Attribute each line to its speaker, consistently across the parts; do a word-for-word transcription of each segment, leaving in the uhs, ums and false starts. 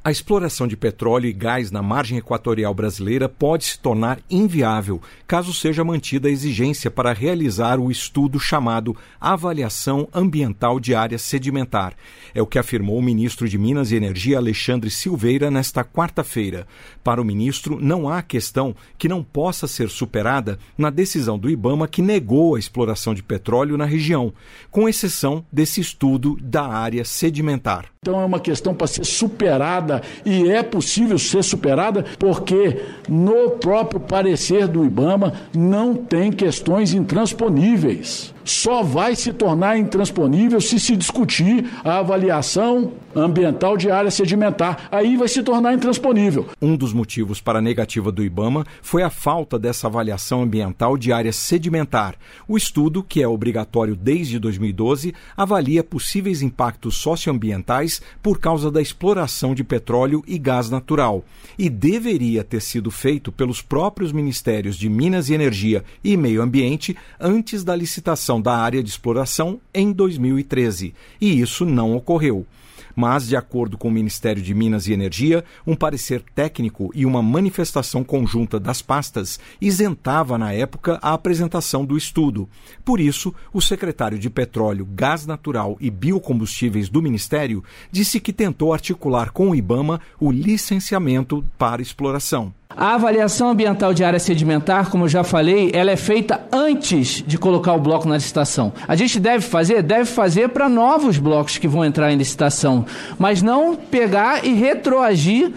Speaker 1: A exploração de petróleo e gás na margem equatorial brasileira pode se tornar inviável caso seja mantida a exigência para realizar o estudo chamado Avaliação Ambiental de Área Sedimentar. É o que afirmou o ministro de Minas e Energia, Alexandre Silveira, nesta quarta-feira. Para o ministro, não há questão que não possa ser superada na decisão do IBAMA que negou a exploração de petróleo na região, com exceção desse estudo da área sedimentar.
Speaker 2: Então é uma questão para ser superada e é possível ser superada porque no próprio parecer do IBAMA não tem questões intransponíveis. Só vai se tornar intransponível se se discutir a avaliação ambiental de área sedimentar. Aí vai se tornar intransponível.
Speaker 1: Um dos motivos para a negativa do IBAMA foi a falta dessa avaliação ambiental de área sedimentar. O estudo, que é obrigatório desde dois mil e doze, avalia possíveis impactos socioambientais por causa da exploração de petróleo e gás natural. E deveria ter sido feito pelos próprios Ministérios de Minas e Energia e Meio Ambiente antes da licitação da área de exploração em dois mil e treze, e isso não ocorreu. Mas, de acordo com o Ministério de Minas e Energia, um parecer técnico e uma manifestação conjunta das pastas isentava, na época, a apresentação do estudo. Por isso, o secretário de Petróleo, Gás Natural e Biocombustíveis do Ministério disse que tentou articular com o IBAMA o licenciamento para exploração.
Speaker 3: A avaliação ambiental de área sedimentar, como eu já falei, ela é feita antes de colocar o bloco na licitação. A gente deve fazer? Deve fazer para novos blocos que vão entrar em licitação, mas não pegar e retroagir.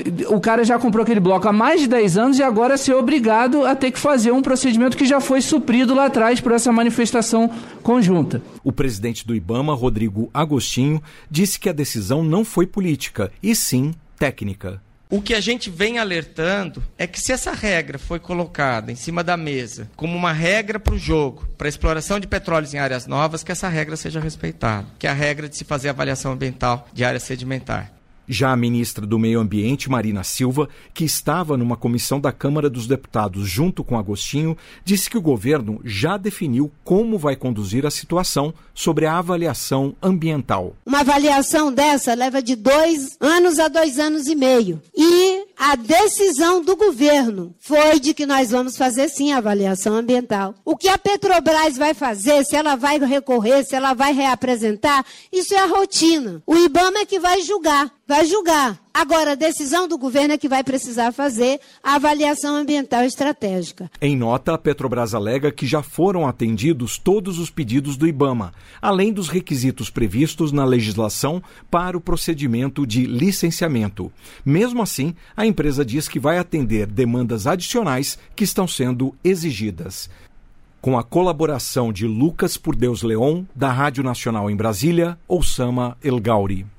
Speaker 3: O cara já comprou aquele bloco há mais de dez anos e agora ser obrigado a ter que fazer um procedimento que já foi suprido lá atrás por essa manifestação conjunta.
Speaker 1: O presidente do IBAMA, Rodrigo Agostinho, disse que a decisão não foi política, e sim técnica.
Speaker 4: O que a gente vem alertando é que se essa regra foi colocada em cima da mesa como uma regra para o jogo, para a exploração de petróleos em áreas novas, que essa regra seja respeitada, que é a regra de se fazer avaliação ambiental de área sedimentar.
Speaker 1: Já a ministra do Meio Ambiente, Marina Silva, que estava numa comissão da Câmara dos Deputados junto com Agostinho, disse que o governo já definiu como vai conduzir a situação sobre a avaliação ambiental.
Speaker 5: Uma avaliação dessa leva de dois anos a dois anos e meio. E a decisão do governo foi de que nós vamos fazer sim a avaliação ambiental. O que a Petrobras vai fazer, se ela vai recorrer, se ela vai reapresentar, isso é a rotina. O IBAMA é que vai julgar. Vai julgar. Agora, a decisão do governo é que vai precisar fazer a avaliação ambiental estratégica.
Speaker 1: Em nota, a Petrobras alega que já foram atendidos todos os pedidos do IBAMA, além dos requisitos previstos na legislação para o procedimento de licenciamento. Mesmo assim, a empresa diz que vai atender demandas adicionais que estão sendo exigidas. Com a colaboração de Lucas Por Deus Leon, da Rádio Nacional em Brasília, Oussama El Gauri.